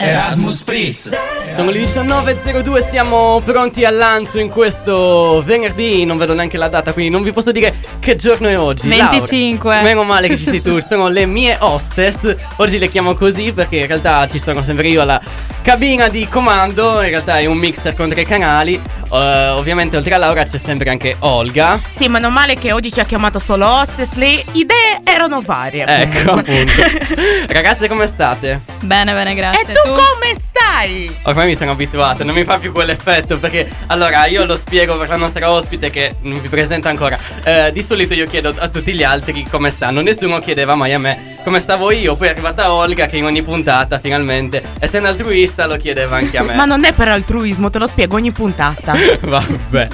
Erasmus Spritz. Sono le 19.02, siamo pronti al lancio in questo venerdì. Non vedo neanche la data, quindi non vi posso dire che giorno è oggi. 25. Laura, meno male che ci sei tu, sono le mie hostess. Oggi le chiamo così perché in realtà ci sono sempre io alla cabina di comando. In realtà è un mixer con 3 canali. Ovviamente oltre a Laura c'è sempre anche Olga. Sì, meno male che oggi ci ha chiamato solo hostess. Le idee erano varie. Ecco, appunto. Ragazze, come state? Bene, bene, grazie. E tu come stai? Ormai mi sono abituato, non mi fa più quell'effetto perché allora io lo spiego per la nostra ospite che non vi presento ancora. Di solito io chiedo a tutti gli altri come stanno, nessuno chiedeva mai a me come stavo io. Poi è arrivata Olga che in ogni puntata finalmente, essendo altruista, lo chiedeva anche a me. Ma non è per altruismo, te lo spiego ogni puntata. Vabbè.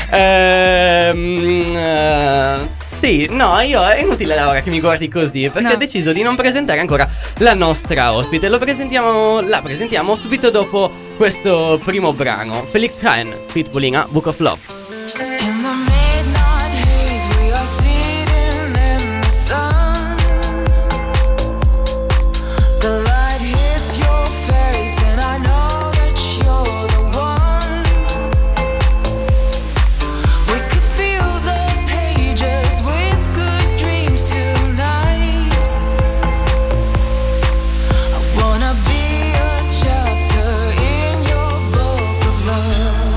Sì, no, io è inutile Laura che mi guardi così perché No. ho deciso di non presentare ancora la nostra ospite. La presentiamo subito dopo questo primo brano. Felix Jaehn, feat. Bulina, Book of Love. In the midnight haze, we are sitting in the sun. The light hits your face, and I know that you're the one. We could fill the pages with good dreams tonight. I wanna be a chapter in your book of love.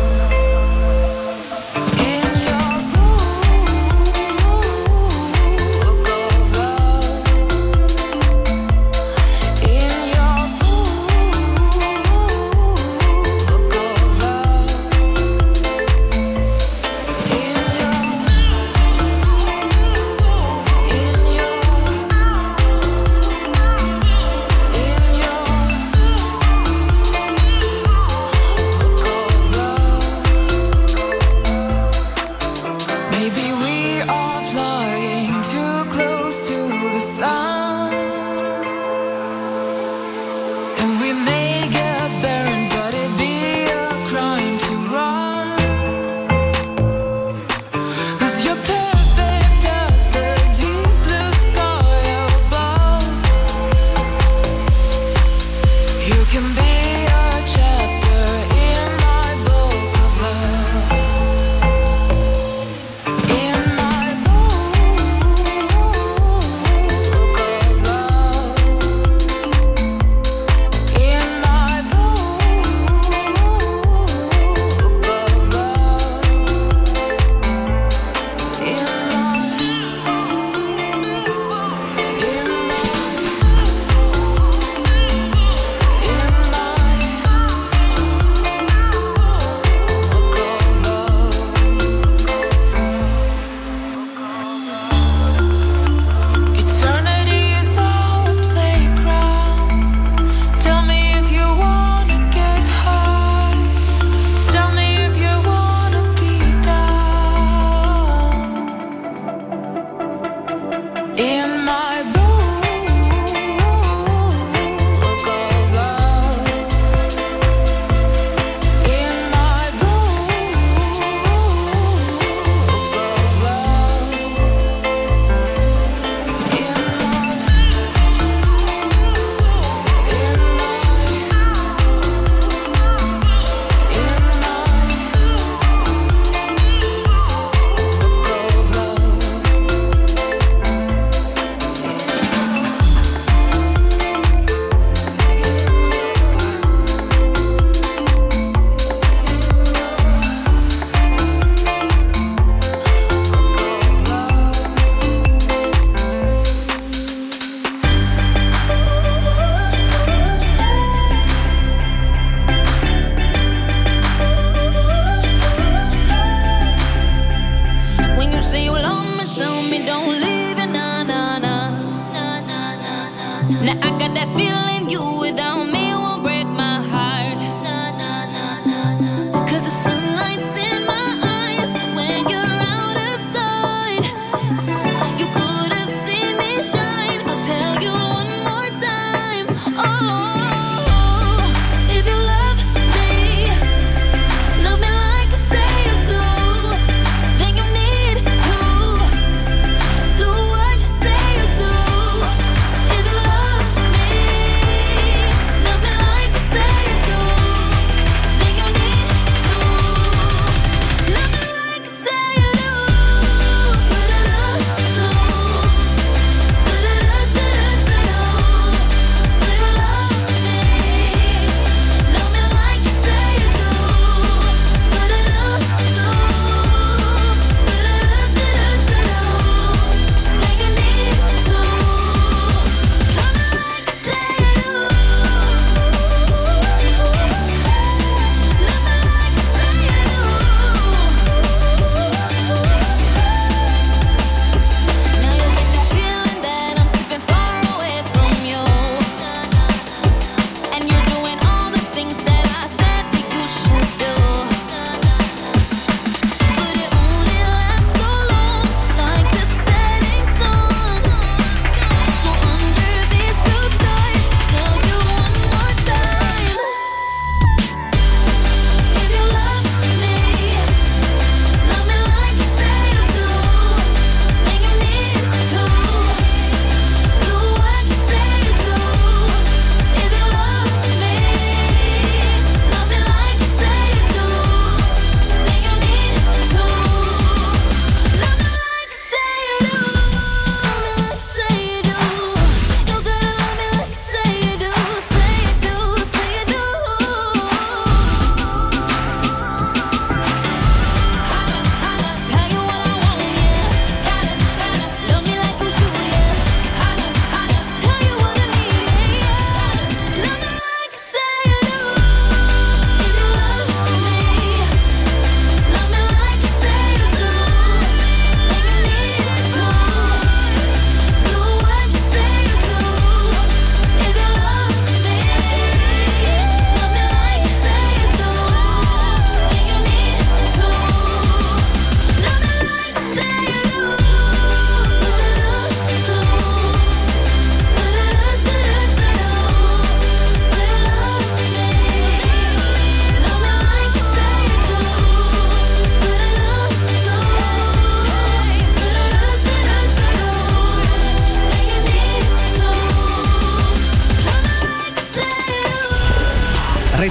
In your book of love. In your book of Maybe we are flying too close to the sun, and we may get burned, but it'd be a crime to run. 'Cause you're perfect as the deep blue sky above. You can be a chapter in my book of love. In my book of love. In my book of love. Eternity is our playground. Tell me if you wanna get high. Tell me if you wanna be down. In my book of love. In my book of love. When you say you love me, tell me don't leave it, nah, nah, nah. Now I got that feeling you without me won't break my heart. 'Cause the sunlight's in my eyes when you're out of sight. You could have seen me shine. I'll tell you one more time. Oh, if you love me like you say you do, then you need to do what you say you do. If you love me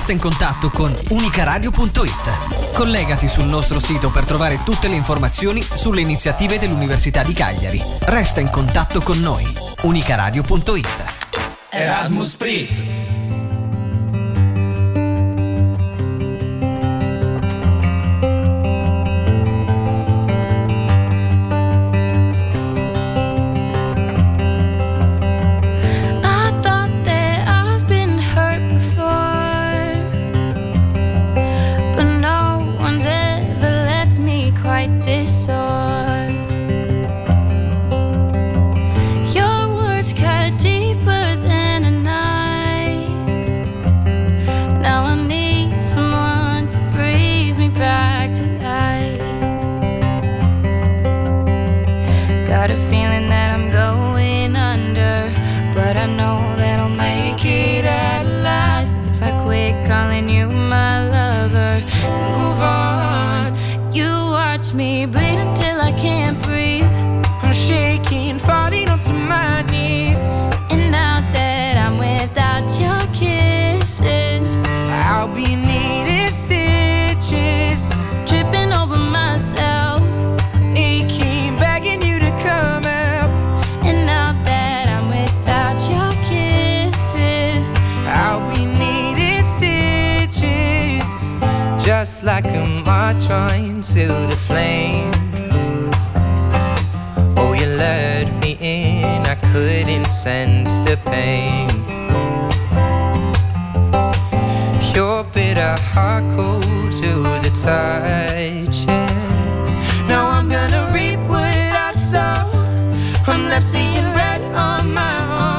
Resta in contatto con unicaradio.it. Collegati sul nostro sito per trovare tutte le informazioni sulle iniziative dell'Università di Cagliari. Resta in contatto con noi. unicaradio.it. Erasmus Spritz. Me bleed until I can't breathe. I'm shaking, falling onto my knees. And now that I'm without your kisses, I'll be needing stitches, tripping over myself, aching, begging you to come help. And now that I'm without your kisses, I'll be needing stitches, just like a moth joined to the flame. Oh, you lured me in, I couldn't sense the pain. Your bitter heart cold to the touch, yeah. Now I'm gonna reap what I sow. I'm left seeing red on my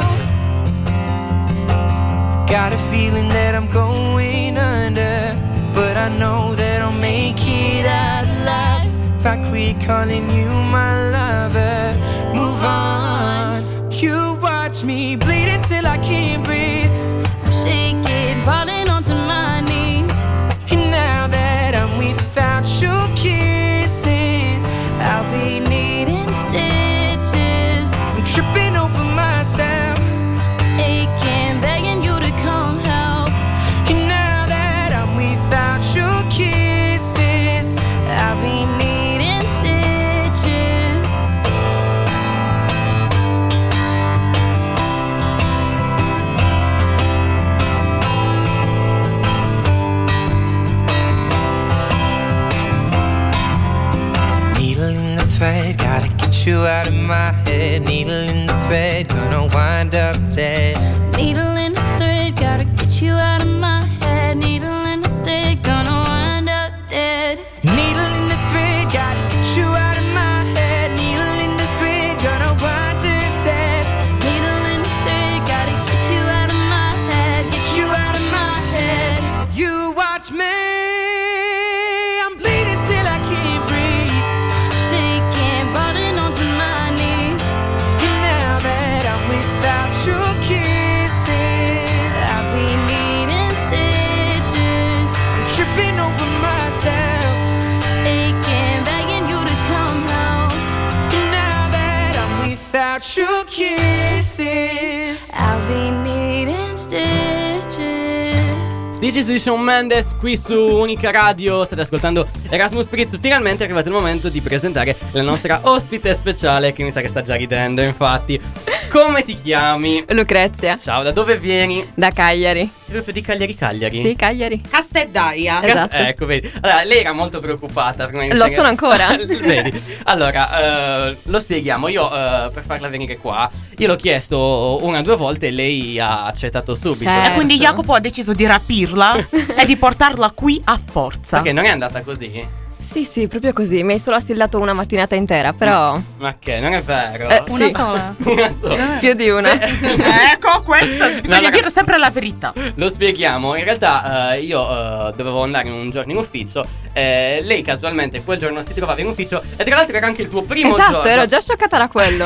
own. Got a feeling that I'm going under, but I know that I'll make it out alive if I quit calling you my lover. Move on. You watch me bleed until I can't breathe. I'm shaking, falling onto my knees. And now that I'm without your kisses, I'll be needing stitches. I'm tripping over myself, aching, begging you to come help. and now that I'm without your kisses, I'll be needing stitches. needle in the thread, gotta get you out of my head. Needle in the thread, gonna wind up dead. Needle in the thread, gotta get you out of my head. Needle in the thread, gonna wind up dead. Needle in the thread, gotta get you out of my head. Needle in the thread, gonna wind up dead. Needle in the thread, gotta get you out of my head. Get you out of my head. You watch me, I'm bleeding till I can't breathe. Shaking, falling onto my knees. And now that I'm without your kisses, I'll be needing stitches. I'm tripping over myself. Aching, begging you to come help. And now that I'm without your kisses, I'll be needing stitches. Stitches di Shawn Mendes qui su Unica Radio. State ascoltando Erasmus Spritz. Finalmente è arrivato il momento di presentare la nostra ospite speciale, che mi sa che sta già ridendo, infatti. Come ti chiami? Lucrezia, Ciao, da dove vieni? da Cagliari. Sei proprio di Cagliari? Sì, Cagliari. Castellaia. Esatto. Ecco, vedi. Allora, lei era molto preoccupata prima di Lo iniziare- sono ancora. Vedi. Allora, lo spieghiamo. Io, per farla venire qua, io l'ho chiesto una o due volte e lei ha accettato subito. Certo. E quindi Jacopo ha deciso di rapirla e di portarla qui a forza. Perché non è andata così? Sì, proprio così. Mi hai solo assillato una mattinata intera, però Ma che, non è vero? Una sì. sola. Una sola. più di una. Ecco, questo bisogna raga- dire sempre la verità. Lo spieghiamo. In realtà io dovevo andare un giorno in ufficio. Lei casualmente quel giorno si trovava in ufficio. E tra l'altro era anche il tuo primo Esatto, giorno. ero già scioccata da quello.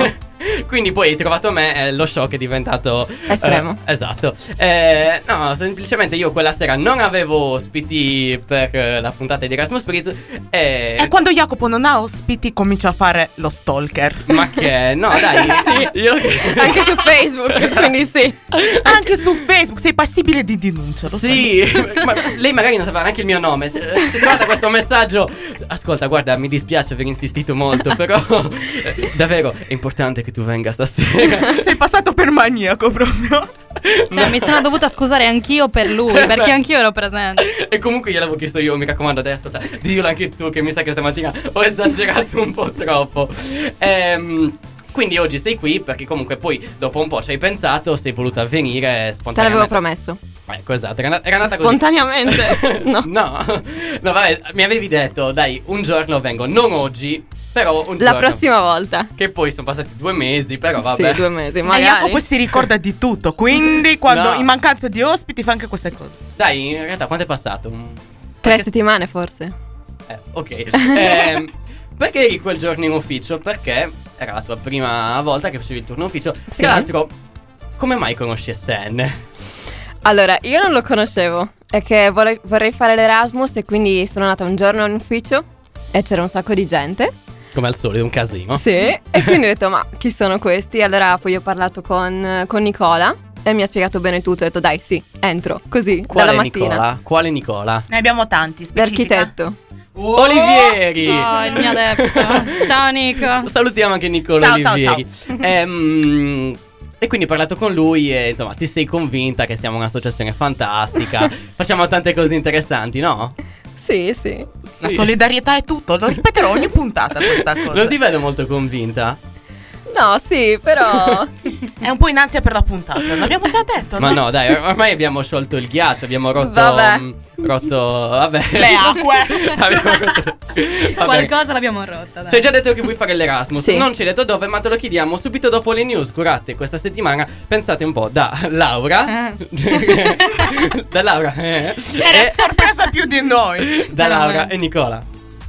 Quindi poi hai trovato me, lo shock è diventato estremo. Esatto. No, semplicemente io quella sera non avevo ospiti per la puntata di Erasmus Spritz. E quando Jacopo non ha ospiti comincia a fare lo stalker. Ma che? No, dai. Sì. Io... Anche su Facebook, quindi sì. Anche su Facebook sei passibile di denuncia, lo sai. Sì, ma lei magari non sapeva neanche il mio nome. Se trovate questo messaggio, ascolta, guarda, mi dispiace aver insistito molto, però davvero è importante che tu venga stasera. Sei passato per maniaco proprio. Cioè, mi sono dovuta scusare anch'io per lui, perché anch'io ero presente. E comunque gliel'avevo chiesto io, mi raccomando, dai, ascolta, dillo anche tu, che mi sa che stamattina ho esagerato un po' troppo. Quindi oggi sei qui perché comunque poi dopo un po' ci hai pensato, sei voluta venire Te spontaneamente. l'avevo promesso. Ecco, esatto, era andata così. Spontaneamente? No. No, vabbè, mi avevi detto, dai, un giorno vengo, non oggi, però un La giorno. prossima volta. Che poi sono passati 2 mesi, però vabbè. Sì, 2 mesi, Ma magari. Jacopo si ricorda di tutto, quindi quando No. in mancanza di ospiti fa anche queste cose. Dai, in realtà quanto è passato? 3 settimane forse. Ok. Perché eri quel giorno in ufficio? Perché era la tua prima volta che facevi il turno ufficio. Sì. Tra l'altro, come mai conosci SN? Allora, io non lo conoscevo. È che vorrei fare l'Erasmus e quindi sono andata un giorno in ufficio e c'era un sacco di gente. Come al solito, un casino. Sì. E quindi ho detto, ma chi sono questi? Allora poi ho parlato con Nicola e mi ha spiegato bene tutto. Ho detto, dai, sì, entro, così, Quale dalla mattina. Nicola? Quale Nicola? Ne abbiamo tanti, specifica. L'architetto. Olivieri! Oh, il mio adepto. Ciao Nico. Salutiamo anche Nicola Ciao, Olivieri. E quindi ho parlato con lui e insomma ti sei convinta che siamo un'associazione fantastica. Facciamo tante cose interessanti, no? Sì, sì. La solidarietà è tutto, lo ripeterò ogni puntata questa cosa. Non ti vedo molto convinta. No, sì, però È un po' in ansia per la puntata, l'abbiamo già detto. Ma no, dai, ormai abbiamo sciolto il ghiaccio, abbiamo rotto. Vabbè. Vabbè. Le acque. Abbiamo rotto- vabbè. Qualcosa l'abbiamo rotta, dai. Ci hai già detto che vuoi fare l'Erasmus. Sì. Non ci hai detto dove, ma te lo chiediamo subito dopo le news curate questa settimana. Pensate un po', da Laura. Da Laura. Era sorpresa più di noi. Da Laura e Nicola.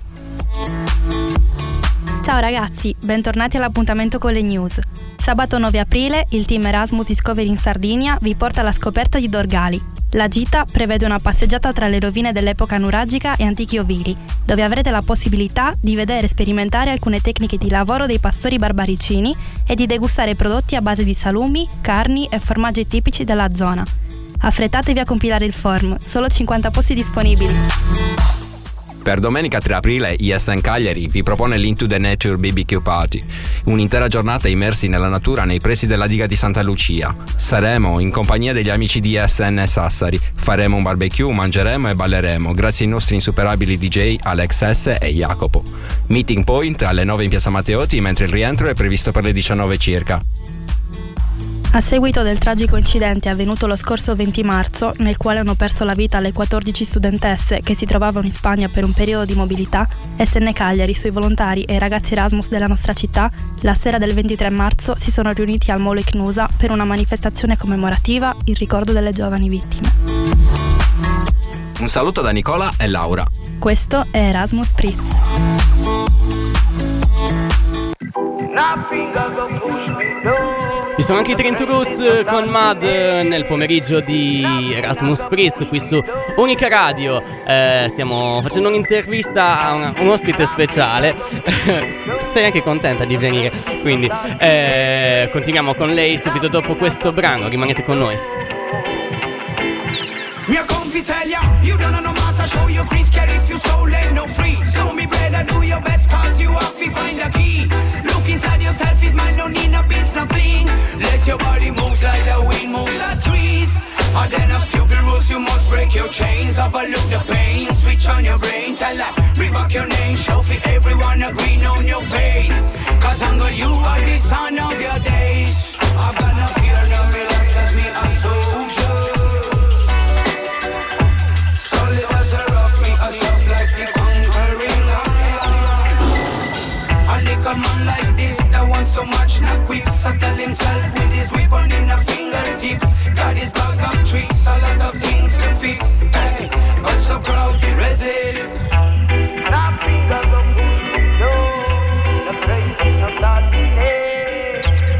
Ciao ragazzi, bentornati all'appuntamento con le news. Sabato 9 aprile il team Erasmus Discovery in Sardegna vi porta alla scoperta di Dorgali. La gita prevede una passeggiata tra le rovine dell'epoca nuragica e antichi ovili, dove avrete la possibilità di vedere e sperimentare alcune tecniche di lavoro dei pastori barbaricini e di degustare prodotti a base di salumi, carni e formaggi tipici della zona. Affrettatevi a compilare il form, solo 50 posti disponibili. Per domenica 3 aprile ISN Cagliari vi propone l'Into the Nature BBQ Party, un'intera giornata immersi nella natura nei pressi della diga di Santa Lucia. Saremo in compagnia degli amici di ISN Sassari, faremo un barbecue, mangeremo e balleremo grazie ai nostri insuperabili DJ Alex S e Jacopo. Meeting point alle 9 in Piazza Matteotti, mentre il rientro è previsto per le 19 circa. A seguito del tragico incidente avvenuto lo scorso 20 marzo, nel quale hanno perso la vita le 14 studentesse che si trovavano in Spagna per un periodo di mobilità, SN Cagliari, i suoi volontari e i ragazzi Erasmus della nostra città, la sera del 23 marzo si sono riuniti al Molo Icnusa per una manifestazione commemorativa in ricordo delle giovani vittime. Un saluto da Nicola e Laura. Questo è Erasmus Spritz. Ci sono anche i Trento Roots con Mad nel pomeriggio di Erasmus Spritz qui su Unica Radio. Stiamo facendo un'intervista a un ospite speciale. Sei anche contenta di venire, quindi continuiamo con lei subito dopo questo brano. Rimanete con noi. Mia confitelia, you don't know no matter, show your crease, care if you so late, no free. So me brother, do your best, cause you have to find the key. Look inside yourself, is man, no need no beats, no bling. Let your body move like the wind moves the trees. And then of stupid rules, you must break your chains. Overlook the pain, switch on your brain. Tell that, bring back your name, show for everyone a green on your face. Cause Uncle, you are the son of your days. I've got no fear, no relax, cause me a soldier. A man like this that wants so much, not quick. Settle himself with his weapon in the fingertips. Got his bag of tricks, a lot of things to fix. Hey, but so proud to resist. Nothing got to push me down. The praise is not that.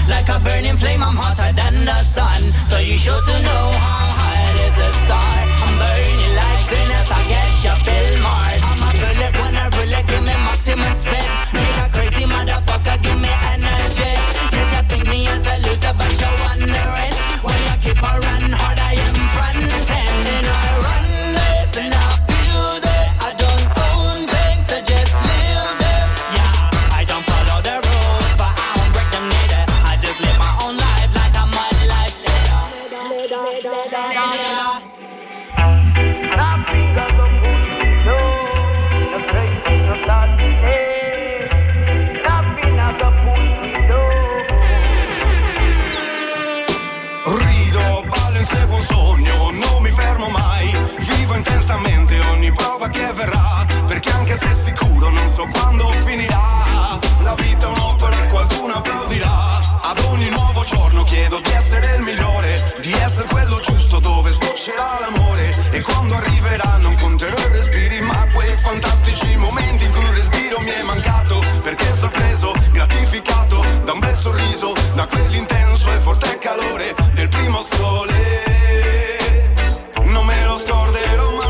Like a burning flame, I'm hotter than the sun. So you sure to know how hot is a star. I'm burning like Venus, I guess you feel Mars. I'm a bullet, wanna bullet, give me maximum speed. Make a crazy motherfucker, give me energy. Yes, you think me as a loser, but you're wondering why you keep on run hard. I am frontin' and I run this and I feel that I don't own things, I just live them. Yeah, I don't follow the rules, but I won't break them neither. I just live my own life like I'm a life leader. Rido, ballo, inseguo un sogno, non mi fermo mai. Vivo intensamente ogni prova che verrà, perché anche se sicuro non so quando finirà. La vita è un'opera e qualcuno applaudirà. Ad ogni nuovo giorno chiedo di essere il migliore, di essere quello giusto dove sboccerà l'amore. E quando arriverà non conterò i respiri, ma quei fantastici momenti in cui il respiro mi è mancato, perché sorpreso, gratificato da un bel sorriso, da quell'intenso e forte calore del primo sole. Non me lo scorderò mai.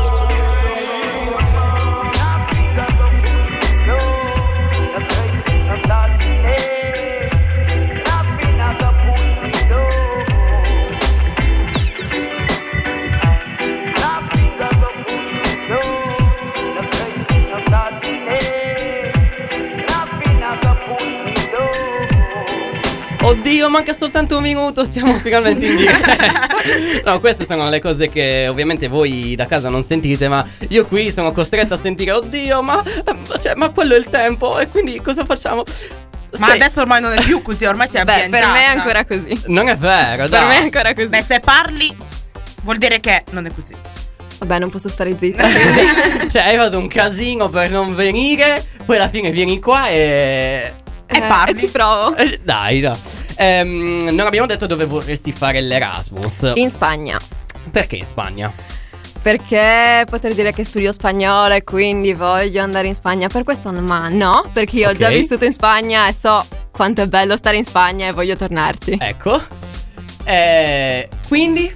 Oddio, manca soltanto un minuto, siamo finalmente in diretta. No, queste sono le cose che ovviamente voi da casa non sentite, ma io qui sono costretto a sentire. Oddio, ma quello è il tempo, e quindi cosa facciamo? Ma adesso ormai non è più così, ormai si è ambientata. Per me è ancora così. Non è vero, dai. Per me è ancora così. Beh, se parli vuol dire che non è così. Vabbè, non posso stare zitta. Cioè, hai fatto un casino per non venire, poi alla fine vieni qua e parli. E ci provo. Dai, no. Non abbiamo detto dove vorresti fare l'Erasmus. In Spagna. Perché in Spagna? Perché poter dire che studio spagnolo e quindi voglio andare in Spagna. Per questo ma no, perché io ho già vissuto in Spagna e so quanto è bello stare in Spagna e voglio tornarci. Ecco. Quindi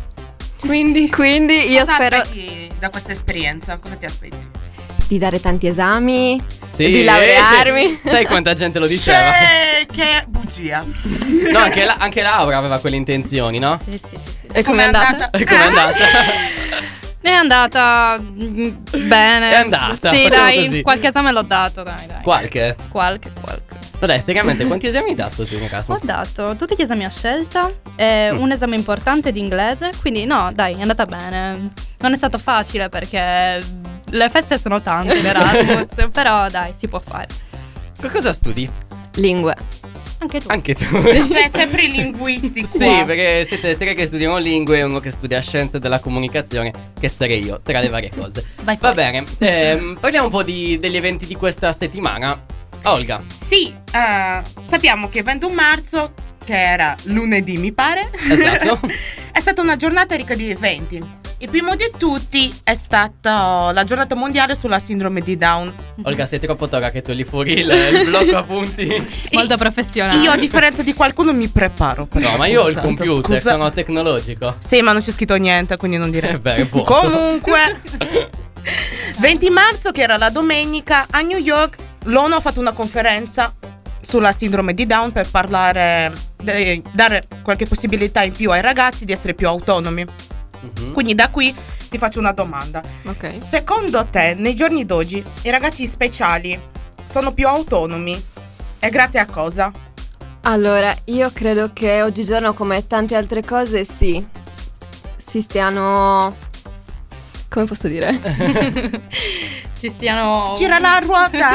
io cosa spero aspetti da questa esperienza? Cosa ti aspetti? di dare tanti esami, sì, di laurearmi. Sai quanta gente lo diceva? Che bugia. No, anche Laura aveva quelle intenzioni, no? Sì. E com'è andata? E com'è andata? È andata bene. È andata. Sì, dai, così. qualche esame l'ho dato, dai. Qualche? Qualche. Ma dai, seriamente, quanti esami hai dato tu in Erasmus? Ho dato tutti gli esami a scelta, un esame importante di inglese, quindi no, dai, è andata bene. Non è stato facile perché le feste sono tante in Erasmus, però dai, si può fare. Cosa studi? Lingue. Anche tu. Cioè, sempre i linguisti qua. Sì, perché siete tre che studiano lingue e uno che studia scienze della comunicazione, che sarei io, tra le varie cose. Va bene, parliamo un po' degli eventi di questa settimana. Olga. Sì, sappiamo che il 21 marzo, che era lunedì mi pare, esatto, è stata una giornata ricca di eventi. Il primo di tutti è stata la giornata mondiale sulla sindrome di Down. Olga, sei troppo toga che togli fuori il blocco appunti. Molto professionale. Io, a differenza di qualcuno, mi preparo per no, ma io ho il computer, scusa. sono tecnologico. Sì, ma non c'è scritto niente, quindi non direi. Beh, comunque 20 marzo, che era la domenica, a New York l'ONU ha fatto una conferenza sulla sindrome di Down per parlare, dare qualche possibilità in più ai ragazzi di essere più autonomi. Quindi da qui ti faccio una domanda. Ok. Secondo te, nei giorni d'oggi, i ragazzi speciali sono più autonomi? E grazie a cosa? Allora, io credo che oggigiorno, come tante altre cose, si stiano... come posso dire? Si stiano... Gira la ruota!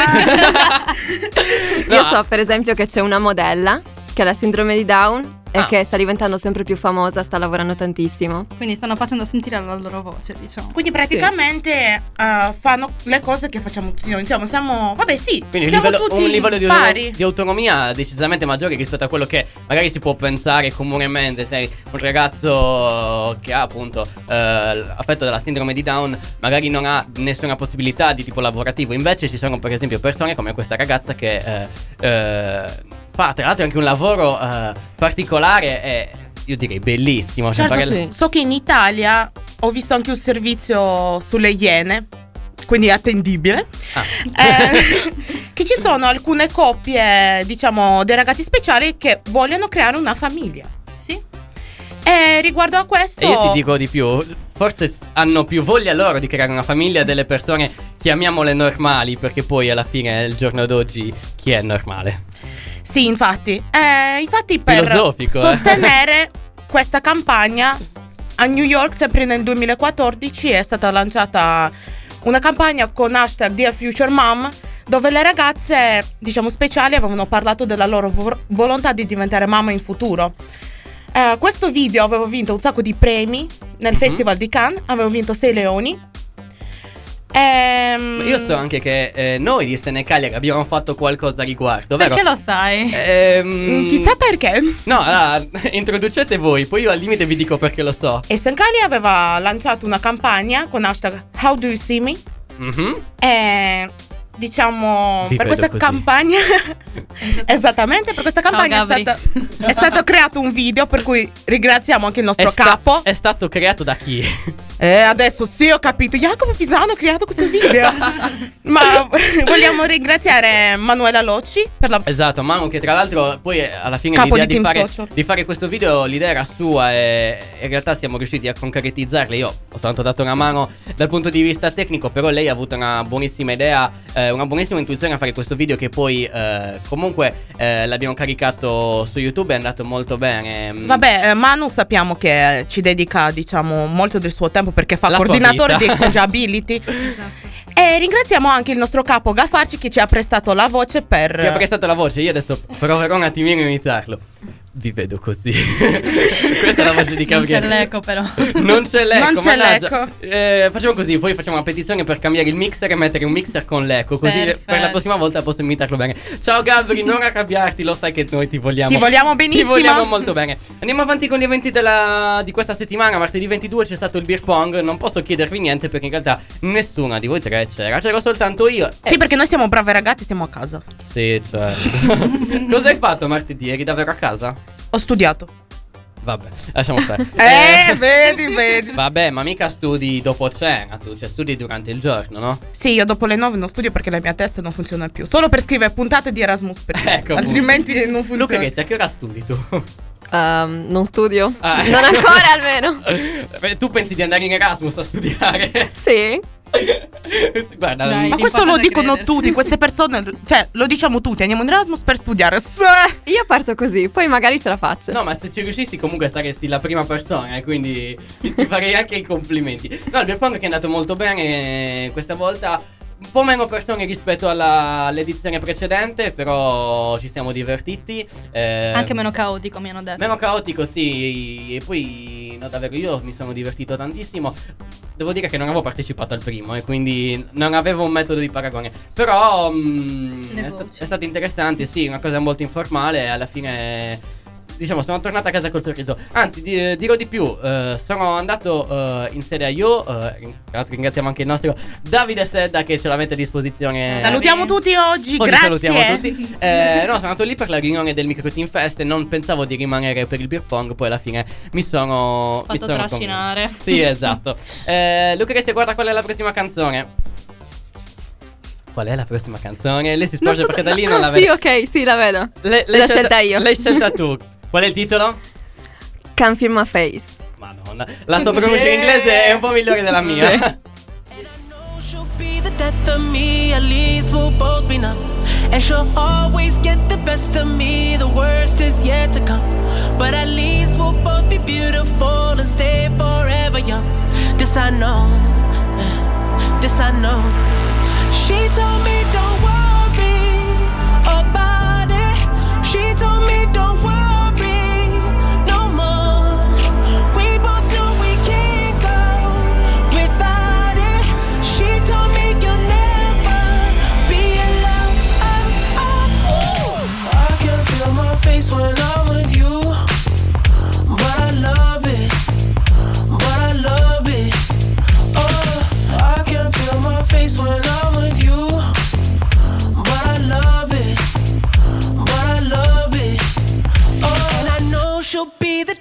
Io so per esempio che c'è una modella che ha la sindrome di Down e che sta diventando sempre più famosa, sta lavorando tantissimo. Quindi stanno facendo sentire la loro voce, diciamo. Quindi praticamente fanno le cose che facciamo tutti noi. Siamo vabbè, sì. Quindi siamo un livello pari. di autonomia decisamente maggiore rispetto a quello che magari si può pensare comunemente. Sei un ragazzo che ha appunto affetto dalla sindrome di Down, magari non ha nessuna possibilità di tipo lavorativo. Invece ci sono per esempio persone come questa ragazza che fa fa tra l'altro anche un lavoro particolare e io direi bellissimo. Certo, fare sì. So che in Italia ho visto anche un servizio sulle Iene, quindi è attendibile. Che ci sono alcune coppie, diciamo, dei ragazzi speciali che vogliono creare una famiglia. Sì. E riguardo a questo, E io ti dico di più, forse hanno più voglia loro di creare una famiglia delle persone, chiamiamole normali, perché poi alla fine del giorno d'oggi chi è normale? sì, infatti per Filosofico, sostenere questa campagna a New York, sempre nel 2014, è stata lanciata una campagna con hashtag Dear Future Mom, dove le ragazze, diciamo, speciali avevano parlato della loro volontà di diventare mamma in futuro. Questo video avevo vinto un sacco di premi nel Festival di Cannes, avevo vinto 6 leoni. Io so anche che noi di SN Cagliari abbiamo fatto qualcosa a riguardo, vero? Perché lo sai? Chissà perché. No, allora, introducete voi, poi io al limite vi dico perché lo so. SN Cagliari aveva lanciato una campagna con hashtag How Do You See Me? E diciamo, Vi per vedo questa così. campagna esattamente, per questa Ciao, campagna Gabri. è stato creato un video, per cui ringraziamo anche il nostro capo. È stato creato da chi? Adesso sì, ho capito, Jacopo Pisano ha creato questo video. Ma vogliamo ringraziare Manuela Locci per la... Esatto, Manu, che tra l'altro poi alla fine Capo l'idea di Team Social. di fare questo video, l'idea era sua e in realtà siamo riusciti a concretizzarla. Io ho soltanto dato una mano dal punto di vista tecnico, però lei ha avuto una buonissima idea, una buonissima intuizione a fare questo video, che poi comunque l'abbiamo caricato su YouTube, è andato molto bene. Vabbè, Manu sappiamo che ci dedica, diciamo, molto del suo tempo perché fa La sua coordinatore vita. di Exchangeability. E ringraziamo anche il nostro capo Gafarci che ci ha prestato la voce per... Che ha prestato la voce, io adesso proverò un attimino a imitarlo. Vi vedo così. Questa è la voce di Non c'è Gabriele. l'eco però. Non c'è l'eco, Non c'è mannaggia. l'eco. Facciamo così, poi facciamo una petizione per cambiare il mixer e mettere un mixer con l'eco, così Perfetto. per la prossima volta posso imitarlo bene. Ciao Gabri, non arrabbiarti, lo sai che noi ti vogliamo. Ti vogliamo benissimo. Ti vogliamo molto bene. Andiamo avanti con gli eventi di questa settimana. Martedì 22 c'è stato il beer pong. Non posso chiedervi niente perché in realtà nessuna di voi tre c'ero soltanto io. Sì, perché noi siamo bravi ragazzi, stiamo a casa. Sì, certo. Cosa hai fatto martedì? Eri davvero a casa? Ho studiato. Vabbè, lasciamo stare. Vedi. Vabbè, ma mica studi dopo cena, tu, cioè studi durante il giorno, no? Sì, io dopo le 9 non studio perché la mia testa non funziona più. Solo per scrivere puntate di Erasmus Press. Ecco, altrimenti non funziona. Luca Ghezzi, a che ora studi tu? Non studio. Ah. Non ancora almeno. Beh, tu pensi di andare in Erasmus a studiare? Sì. Guarda, Dai. Ma questo L'importante lo è dicono credere. tutti, queste persone, cioè lo diciamo tutti, andiamo in Erasmus per studiare. Io parto così, poi magari ce la faccio. no, ma se ci riuscissi comunque saresti la prima persona, quindi ti farei anche i complimenti. No, il beer pong che è andato molto bene questa volta. Un po' meno persone rispetto all'edizione precedente, però ci siamo divertiti. Anche meno caotico, mi hanno detto. Meno caotico, sì. E poi, no, davvero, io mi sono divertito tantissimo. Devo dire che non avevo partecipato al primo e quindi non avevo un metodo di paragone. Però è stato interessante, sì, una cosa molto informale. Alla fine, diciamo, sono tornato a casa col sorriso. Anzi, dirò di più, sono andato in sede a io. Tra l'altro ringraziamo anche il nostro Davide Sedda che ce la mette a disposizione. Salutiamo tutti oggi, Oggi grazie. salutiamo tutti. No, sono andato lì per la riunione del Micro Team Fest e non pensavo di rimanere per il beer pong. Poi alla fine mi sono trascinare. convinto. Sì, esatto. Luca Ghezzi, guarda qual è la prossima canzone. Qual è la prossima canzone? Lei si sporge perché da lì non la Sì, vedo. ok, sì, la vedo. L'hai scelta io. L'hai scelta tu. Qual è il titolo? Can't feel my face. Madonna, la sua pronuncia in inglese è un po' migliore della mia. Sì. She'll be the death of me, at least we'll both be numb. And she'll always get the best of me, the worst is yet to come. But at least we'll both be beautiful and stay forever young. This I know, this I know. She told me don't worry about it. She told me don't worry no more. We both know we can't go without it. She told me you'll never be alone. I can feel my face when I'm with you, but I love it, but I love it. Oh, I can feel my face when I'm with you,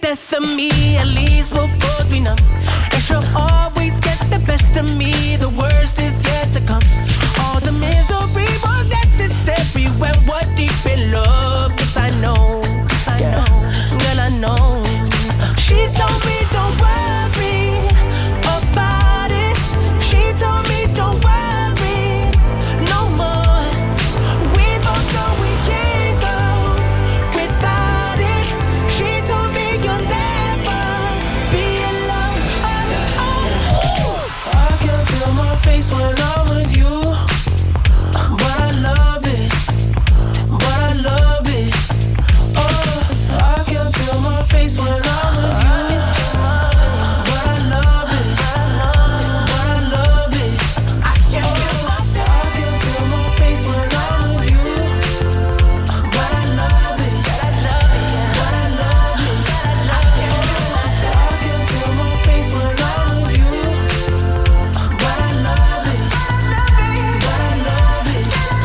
death of me, at least we'll both be numb. And she'll always get the best of me, the worst is yet to come. All the misery was necessary when we're deep in love. Yes, I know, girl, I know. She told me don't worry about it. She told me don't worry no more. We both know we can't go without it. She told me you'll never be alone. I can feel my face when I'm with you, but I love it, but I love it. Oh, I can feel my face when I'm with you, but I love it, but I love it. I can feel my face when I'm with you, but I love it, but I love it. I can feel my face when I'm with you, but I love it, but I love it.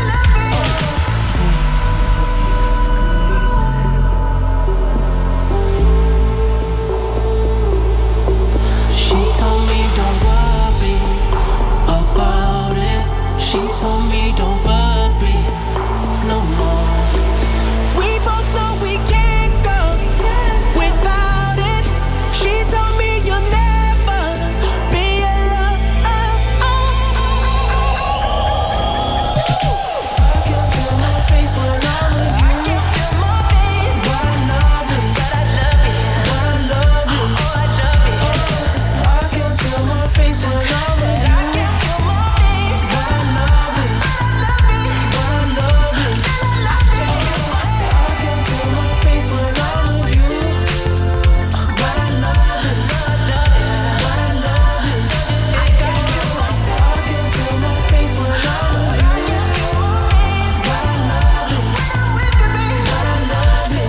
She told me don't worry about it. She told me don't worry no more. We both know we can't go without it. She told me you'll never be alone. I can feel my face when I'm with you, but I love it, but I love it. I can feel my face when I'm with you, but I love it, but I love it. I can feel my face when I'm with you, but I love it, but I love it. I can feel my face when I'm with you, but I love it, but I love it.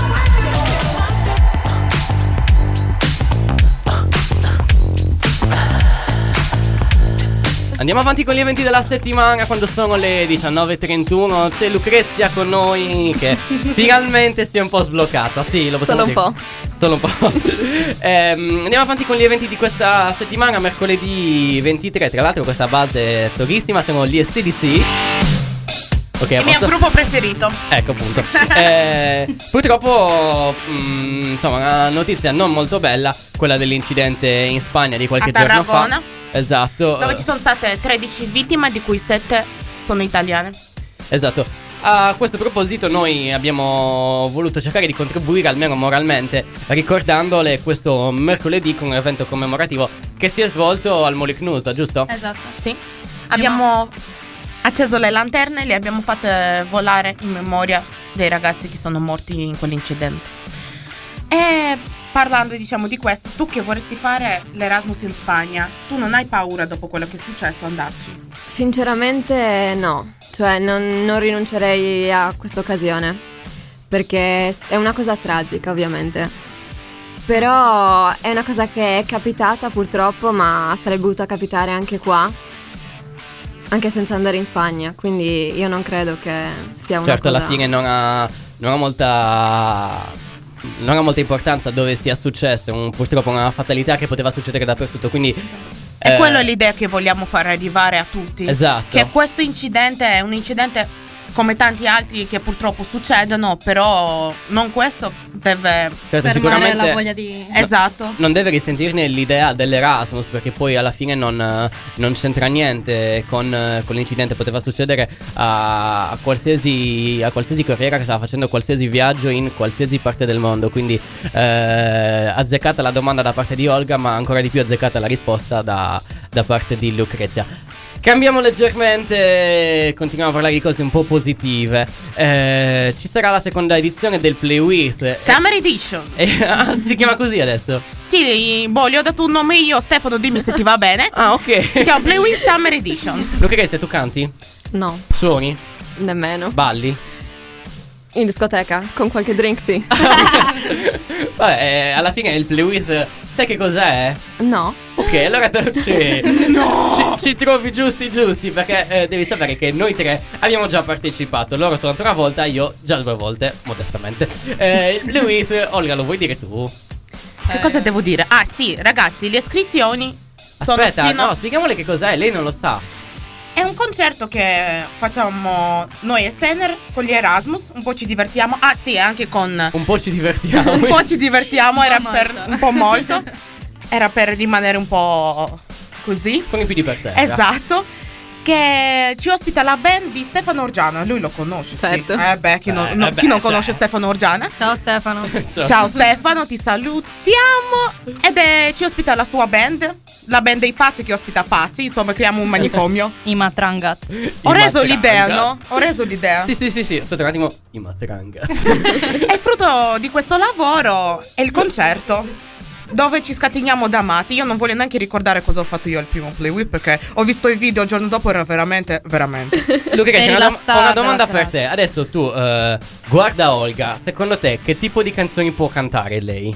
Andiamo avanti con gli eventi della settimana. Quando sono le 19:31 c'è Lucrezia con noi che finalmente si è un po' sbloccata. Sì, lo possiamo Solo un dire. Solo un po'. Andiamo avanti con gli eventi di questa settimana. Mercoledì 23. Tra l'altro questa base è torissima. Siamo gli SDC. Ok, Il mio gruppo preferito. Ecco appunto. Purtroppo insomma una notizia non molto bella, quella dell'incidente in Spagna di qualche A giorno fa. Tarragona. Esatto. Dove ci sono state 13 vittime, di cui 7 sono italiane. Esatto. A questo proposito noi abbiamo voluto cercare di contribuire almeno moralmente, ricordandole questo mercoledì con un evento commemorativo che si è svolto al Molicnusa, giusto? Esatto, sì. Abbiamo acceso le lanterne e le abbiamo fatte volare in memoria dei ragazzi che sono morti in quell'incidente. E parlando diciamo di questo, tu che vorresti fare l'Erasmus in Spagna, tu non hai paura dopo quello che è successo andarci? Sinceramente no, cioè non rinuncerei a questa occasione, perché è una cosa tragica ovviamente, però è una cosa che è capitata purtroppo, ma sarebbe potuta capitare anche qua, anche senza andare in Spagna, quindi io non credo che sia una Certo, cosa... alla fine non ha molta importanza dove sia successo, purtroppo una fatalità che poteva succedere dappertutto, quindi E quella è l'idea che vogliamo far arrivare a tutti. Esatto. Che questo incidente è un incidente come tanti altri che purtroppo succedono, però non questo deve Certo, sicuramente la voglia di... Esatto. non deve risentirne l'idea dell'Erasmus, perché poi alla fine non c'entra niente con l'incidente. Poteva succedere a qualsiasi corriera che stava facendo qualsiasi viaggio in qualsiasi parte del mondo. Quindi azzeccata la domanda da parte di Olga, ma ancora di più azzeccata la risposta da parte di Lucrezia. Cambiamo leggermente, continuiamo a parlare di cose un po' positive. Ci sarà la seconda edizione del Play With Summer Edition. Si chiama così adesso? Sì, boh, gli ho dato un nome io. Stefano, dimmi se ti va bene. Ah, ok. Si chiama Play With Summer Edition. Lucrezia, tu canti? No, Suoni? nemmeno. Balli? In discoteca, con qualche drink sì. Vabbè, alla fine il Play With, sai che cos'è? No. Ok, allora ci trovi giusti, perché devi sapere che noi tre abbiamo già partecipato. Loro soltanto una volta, io già 2 volte, modestamente. Il Play With, Olga, lo vuoi dire tu? Che cosa devo dire? Ah sì, ragazzi, le iscrizioni sono Aspetta, fino... no, spieghiamole che cos'è, lei non lo sa. È un concerto che facciamo noi e Sener con gli Erasmus, un po' ci divertiamo. Ah sì, anche con... Un po' ci divertiamo. un po' ci divertiamo, era po' per molto. un po' molto. Era per rimanere un po' così. Con i piedi per terra. Esatto. Che ci ospita la band di Stefano Orgiana. Lui lo conosce, Certo. sì. Chi non conosce Stefano Orgiana? Ciao Stefano. Ciao Stefano, ti salutiamo. Ed ci ospita la sua band, la band dei pazzi che ospita pazzi. Insomma, creiamo un manicomio. I Matrangaz. Ho reso l'idea, no? Ho reso l'idea. Sì. Aspetta un attimo. I Matrangaz. E il frutto di questo lavoro è il concerto, dove ci scateniamo da matti. Io non voglio neanche ricordare cosa ho fatto io al primo Play Week, perché ho visto i video il giorno dopo, era veramente. Luca, c'è Eri la star una domanda della per te. Adesso tu guarda Olga, secondo te che tipo di canzoni può cantare lei?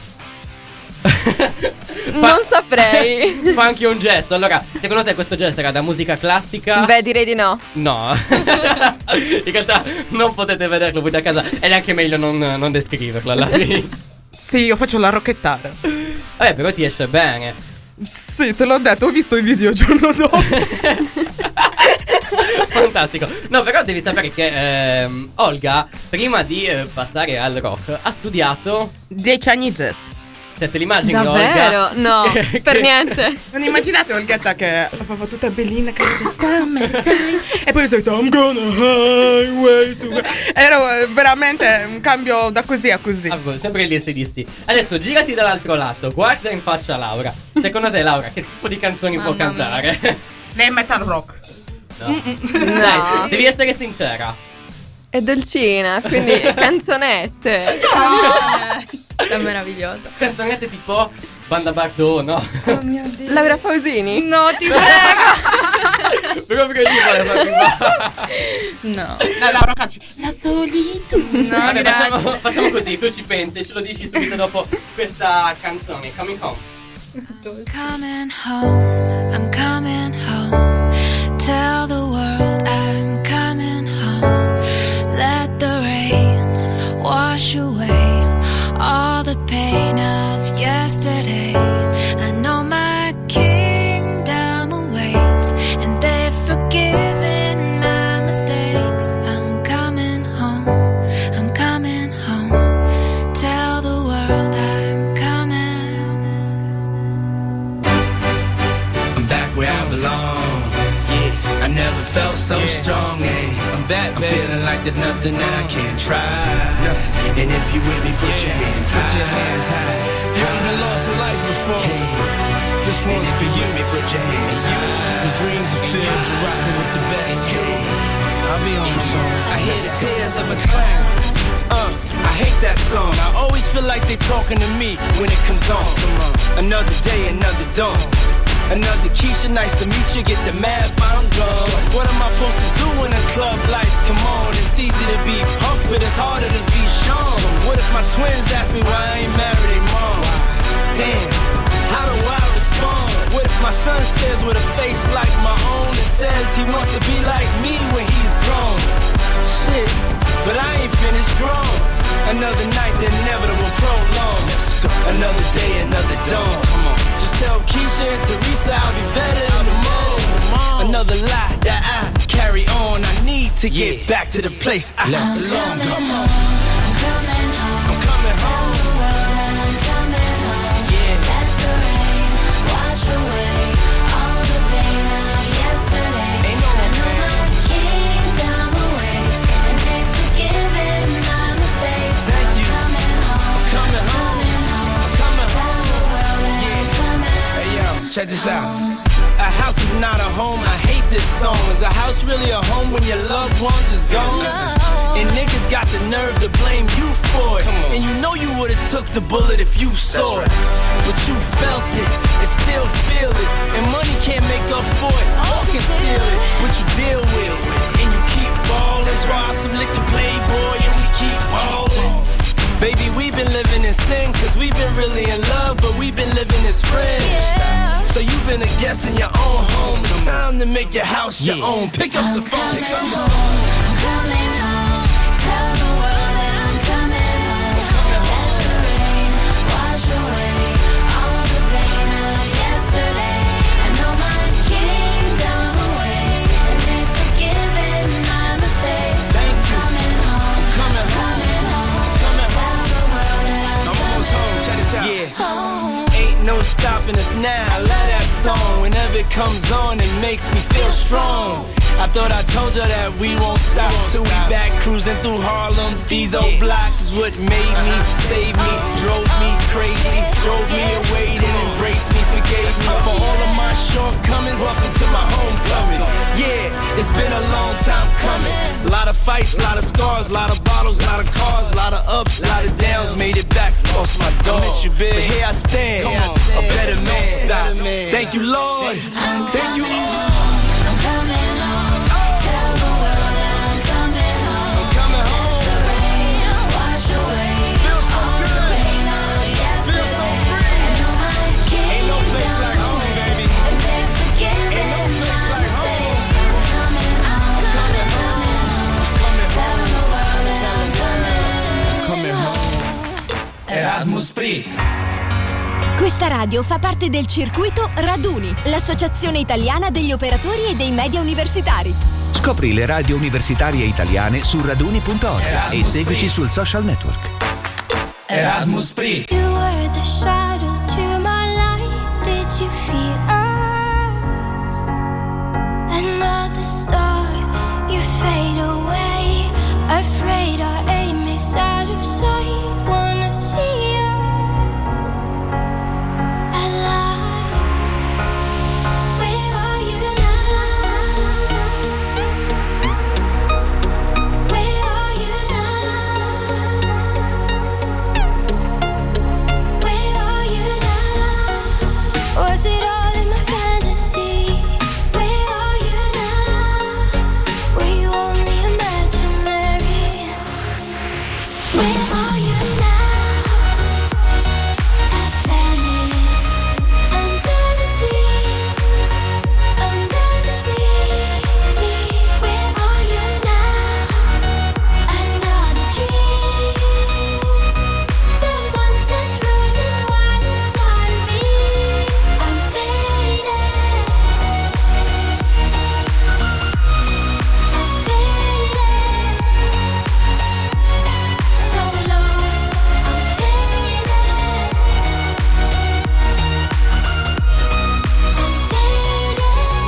Non saprei. Fa anche un gesto. Allora, secondo te questo gesto era da musica classica? Beh, direi di no. No. In realtà non potete vederlo voi da casa. Ed è anche meglio non descriverlo alla fine. Sì, io faccio la rocchettara. Vabbè, però ti esce bene. Sì, te l'ho detto, ho visto i video il giorno dopo. Fantastico. No, però devi sapere che Olga, prima di passare al rock, ha studiato 10 anni jazz. Cioè, te l'immagini Davvero? Olga? No, per niente. Non immaginate Olghetta che fa tutta bellina, che dice summertime, e poi sento I'm gonna highway to... Era veramente un cambio da così a così. Sempre gli essedisti. Adesso girati dall'altro lato, guarda in faccia Laura. Secondo te, Laura, che tipo di canzoni può cantare? Lei è metal rock. No. No. Dai, devi essere sincera. È dolcina, quindi canzonette. È meravigliosa. Canzonette tipo Banda Bardot, no? Oh mio Dio. Laura Pausini? No, ti prego. Proprio così vuole farmi male. No. No, Laura Cacci. La solitudine. No, Vabbè, grazie. facciamo così, tu ci pensi e ce lo dici subito dopo questa canzone, Coming Home. Coming home, I'm coming home. Tell the world I'm coming home. Let the rain wash away all the pain of yesterday. I know my kingdom awaits, and they've forgiven my mistakes. I'm coming home, I'm coming home. Tell the world I'm coming. I'm back where I belong. Yeah, I never felt so strong. Yeah, I'm back, I'm feeling like there's nothing that I can't try. And if you with me, put your hands high. Put your hands high. You haven't lost a life before. This one's for you. Me, put your hands high. The dreams are filled, you're rocking with the best. I'll be on song. I hear the tears of a clown. I hate that song. I always feel like they talking to me when it comes on. Another day, another dawn. Another Keisha, nice to meet you. Get the math, I'm gone. What am I supposed to do when the club lights come on? It's easy to be puffed, but it's harder to be shown. What if my twins ask me why I ain't married their mom? Damn, how do I respond? What if my son stares with a face like my own and says he wants to be like me when he's grown? Shit, but I ain't finished grown. Another night, the inevitable prolong. Another day, another dawn. Come on. Just tell Keisha and Teresa I'll be better in the morning. Another lie that I carry on. I need to get back to the place I belong. Come on. I'm coming home. I'm coming home. Tell the world I'm coming home. Yeah. Let the rain wash away all the pain of yesterday. Ain't no I know my kingdom awaits, and they've forgiven my mistakes. Thank you. I'm coming home. I'm coming home. I'm coming Tell home. the world I'm coming. Hey yo, check this out. A house is not a home, I hate this song. Is a house really a home when your loved ones is gone? And niggas got the nerve to blame you for it. And you know you would've took the bullet if you saw it. But you felt it and still feel it. And money can't make up for it or conceal it. But you deal with it and you keep ballin'. Ride some liquor playboy and we keep ballin'. Baby, we've been living in sin, cause we've been really in love, but we've been living as friends. Yeah. So you've been a guest in your own home. It's time to make your house your own. Pick up the phone. I'm coming home. Tell the world that I'm coming home. Let the rain wash away loving us now. I love that song. Whenever it comes on, it makes me feel strong. I thought I told you that we won't stop till we back cruising through Harlem. These old blocks is what made me, saved me, drove me crazy, drove me away, then embraced me, forgave me for all of my shortcomings. Welcome to my homecoming. Yeah, it's been a long time coming. A lot of fights, a lot of scars, a lot of bottles, a lot of cars, a lot of ups, a lot of downs. Made it back, lost my dog. I miss you, big. But here I stand, a better man. Stop. Thank you, Lord. Thank you, Lord. I'm coming home. Tell the world that I'm coming home. I'm coming home. The rain wash away Feel so all good. the pain of yesterday. Feel so free. I know my kids Ain't no place like home, baby. and they're forgiving Ain't no place my like home. mistakes. I'm coming home. Coming home. Tell the world that I'm coming home. Erasmus Spritz. Questa radio fa parte del circuito Raduni, l'associazione italiana degli operatori e dei media universitari. Scopri le radio universitarie italiane su raduni.org e seguici sul social network. Erasmus Spritz. You were the shadow to my light. Did you feel us? Another star, you fade away. Afraid our aim is out of sight. Wanna see us alive. Where are you now? Where are you now? Where are you now? Was it all in my fantasy? Where are you now? Were you only imaginary? Where are you now? Atlantis, under the sea, under the sea. Where are you now? Another dream. The monsters running wild inside of me. I'm faded. I'm faded. So lost. I'm faded. I'm faded.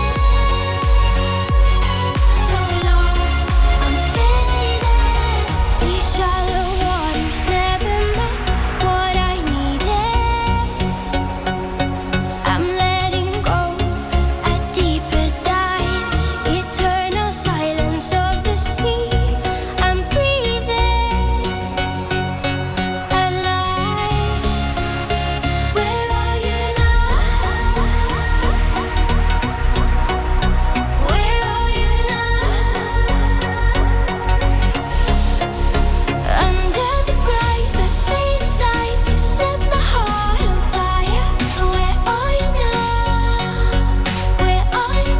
So lost. I'm faded. These shallow waters never met what I needed. I'm letting go a deeper dive. Eternal silence of the sea. I'm breathing alive. Where are you now? Where are you now? Under the bright but faded lights, you set my heart on fire. Where are you now? Where are you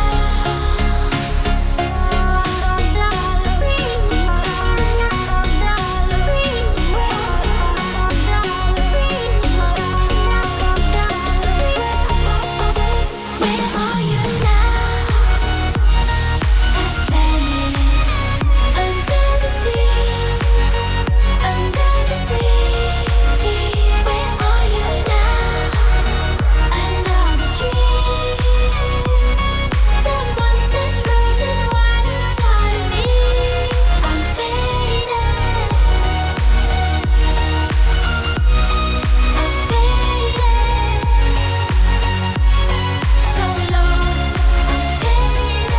now? Where are you now? Atlantis, under the sea, under the sea. Where are you now? Another dream. The monsters running wild inside of me. I'm faded. I'm faded. So lost. I'm faded.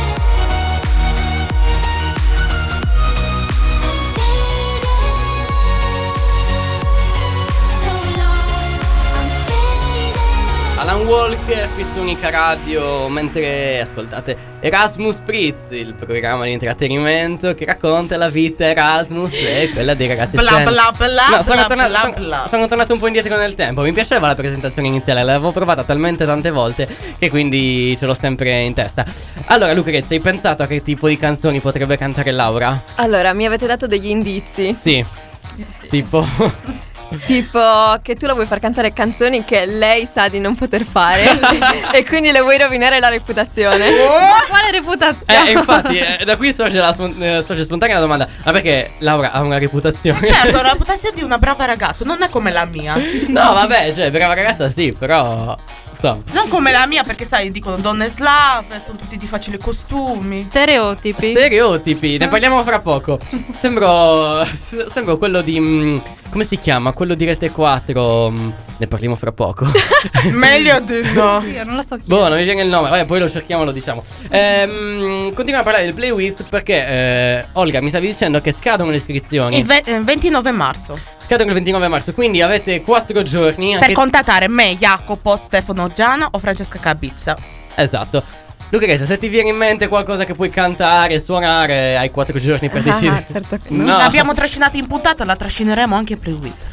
Alan Walker qui su Unica Radio, mentre ascoltate Erasmus Spritz, il programma di intrattenimento che racconta la vita Erasmus e quella dei ragazzi Bla studenti. bla bla No, sono bla tornato, bla sono- bla. sono tornato un po' indietro nel tempo. Mi piaceva la presentazione iniziale, l'avevo provata talmente tante volte che quindi ce l'ho sempre in testa. Allora Lucrezia, hai pensato a che tipo di canzoni potrebbe cantare Laura? Allora, mi avete dato degli indizi. Sì, tipo Tipo che tu la vuoi far cantare canzoni che lei sa di non poter fare e quindi le vuoi rovinare la reputazione. Ma quale reputazione? Infatti, da qui sorge spontanea la domanda: ma perché Laura ha una reputazione? Certo, la reputazione di una brava ragazza, non è come la mia. No, vabbè, cioè, brava ragazza sì, però non come la mia, perché sai, dicono donne slave, sono tutti di facili costumi. Stereotipi, ne parliamo fra poco. Sembro quello di come si chiama? Quello di Rete 4. Ne parliamo fra poco. Meglio di no. Io non lo so chi. Boh, non mi viene il nome. Vabbè, poi lo cerchiamo, lo diciamo. Continuiamo a parlare del Play With perché Olga mi stavi dicendo che scadono le iscrizioni. Il 29 marzo. Scadono il 29 marzo, quindi avete 4 giorni per contattare me, Jacopo, Stefano Giana o Francesca Cabizza. Esatto. Lucrezia, se ti viene in mente qualcosa che puoi cantare, suonare, hai 4 giorni per decidere. Certo che no. L'abbiamo trascinata in puntata, la trascineremo anche Play With.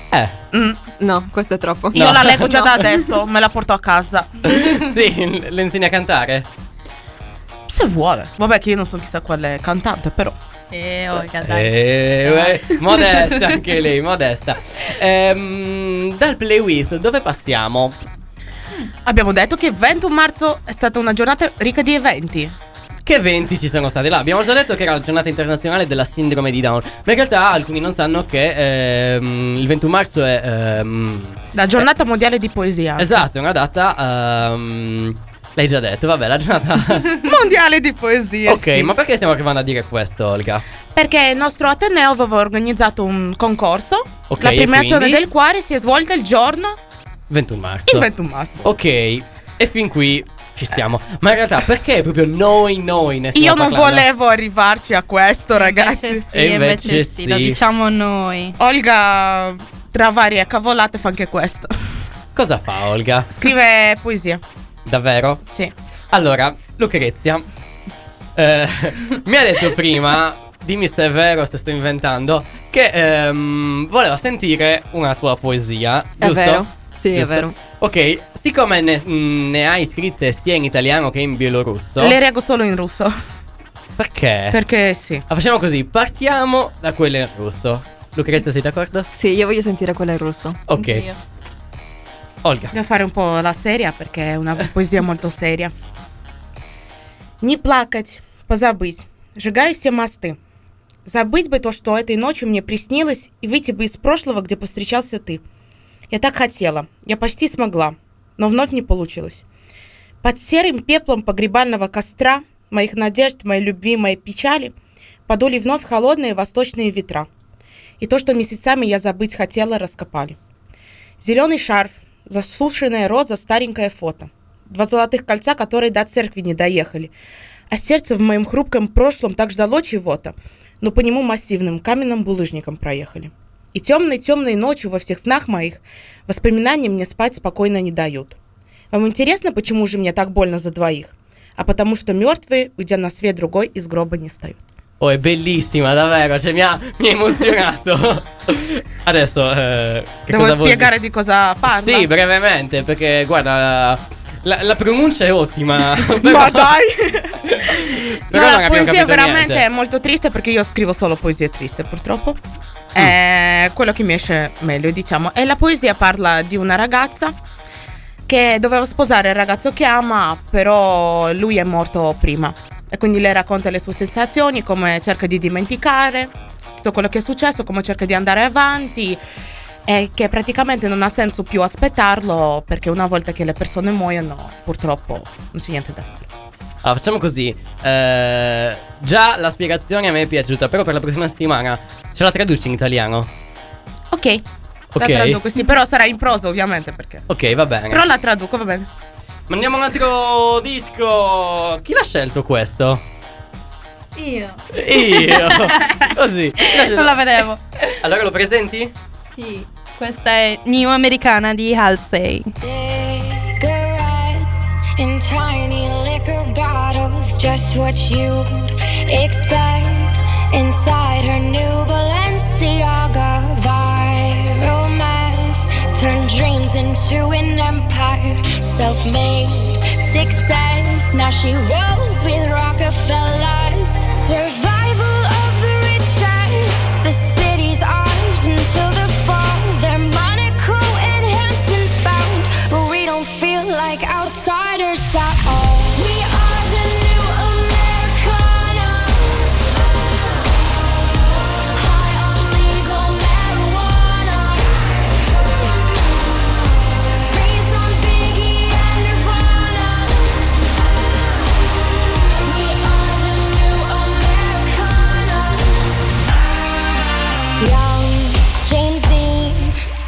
No, questo è troppo. Io la leggo già da adesso, me la porto a casa. Sì, le insegni a cantare? Se vuole. Vabbè che io non so chissà quale cantante, però. Olga, dai. Modesta anche lei, modesta. Dal Play With dove passiamo? Abbiamo detto che il 21 marzo è stata una giornata ricca di eventi. Che eventi ci sono stati là? Abbiamo già detto che era la giornata internazionale della sindrome di Down, ma in realtà alcuni non sanno che il 21 marzo è la giornata mondiale di poesia. Esatto, è una data l'hai già detto, vabbè, la giornata mondiale di poesia. Ok, sì. ma perché stiamo arrivando a dire questo, Olga? Perché il nostro Ateneo aveva organizzato un concorso, okay, la premiazione del quale si è svolta il giorno 21 marzo. Il 21 marzo. Ok, e fin qui ci siamo. Ma in realtà perché proprio noi ne stiamo Io non parlando? volevo arrivarci a questo, ragazzi. Invece sì, lo diciamo noi. Olga, tra varie cavolate, fa anche questo. Cosa fa Olga? Scrive poesia. Davvero? Sì. Allora, Lucrezia mi ha detto prima, dimmi se è vero, se sto inventando, che voleva sentire una tua poesia. È giusto? vero? Sì, Giusto? è vero. Ok, siccome ne hai scritte sia in italiano che in bielorusso, le leggo solo in russo. Perché? Perché sì. Facciamo così, partiamo da quelle in russo. Lucrezia, sei d'accordo? Sì, io voglio sentire quella in russo. Ok. Olga. Devo fare un po' la seria perché è una poesia molto seria. Не плакать, позабыть. Сжигаю все мосты. Забыть бы то, что этой ночью мне приснилось, и выйти бы из прошлого, где повстречался ты. Я так хотела, я почти смогла, но вновь не получилось. Под серым пеплом погребального костра моих надежд, моей любви, моей печали подули вновь холодные восточные ветра. И то, что месяцами я забыть хотела, раскопали. Зеленый шарф, засушенная роза, старенькое фото. 2 золотых кольца, которые до церкви не доехали. А сердце в моем хрупком прошлом так ждало чего-то, но по нему массивным каменным булыжником проехали. И темной-темной ночью во всех снах моих воспоминания мне спать спокойно не дают. Вам интересно, почему же мне так больно за двоих? А потому что мертвые, уйдя на свет другой, из гроба не встают. Oh, è bellissima, davvero, cioè mi ha emozionato. Adesso devo spiegare di cosa parla? Sì, brevemente, perché guarda, la pronuncia è ottima. Ma dai! Però no, non la abbiamo poesia capito veramente niente. è molto triste perché io scrivo solo poesie triste, purtroppo. È quello che mi esce meglio, diciamo. E la poesia parla di una ragazza che doveva sposare il ragazzo che ama, però lui è morto prima. E quindi lei racconta le sue sensazioni, come cerca di dimenticare tutto quello che è successo, come cerca di andare avanti e che praticamente non ha senso più aspettarlo perché una volta che le persone muoiono purtroppo non c'è niente da fare. Allora facciamo così, già la spiegazione a me è piaciuta, però per la prossima settimana ce la traduci in italiano? Ok. La traduco, sì, però sarà in prosa ovviamente perché. Ok, va bene. Però la traduco, va bene. Mandiamo un altro disco. Chi l'ha scelto questo? Io. Così. Non la vedevo. Allora lo presenti? Sì. Questa è New Americana di Halsey. Cigarettes in tiny liquor bottles, just what you'd expect inside her new Balenciaga. Viral mess turned dreams into an empire, self-made success. Now she rolls with Rockefellers. Survival of the richest. The city's ours until the fall. Their